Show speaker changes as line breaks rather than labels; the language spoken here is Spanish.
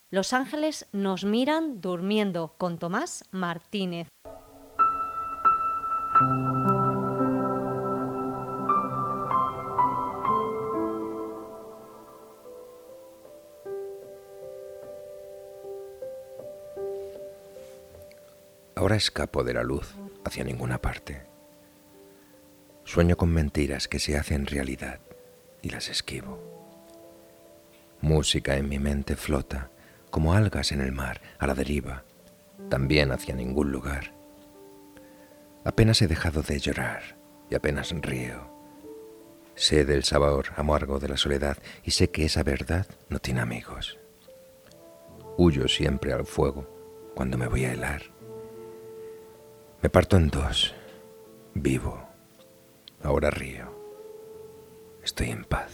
Los ángeles nos miran durmiendo con Tomás Martínez.
Ahora escapo de la luz hacia ninguna parte. Sueño con mentiras que se hacen realidad y las esquivo. Música en mi mente flota como algas en el mar, a la deriva, también hacia ningún lugar. Apenas he dejado de llorar y apenas río. Sé del sabor amargo de la soledad y sé que esa verdad no tiene amigos. Huyo siempre al fuego cuando me voy a helar. Me parto en dos. Vivo. Ahora río. Estoy en paz.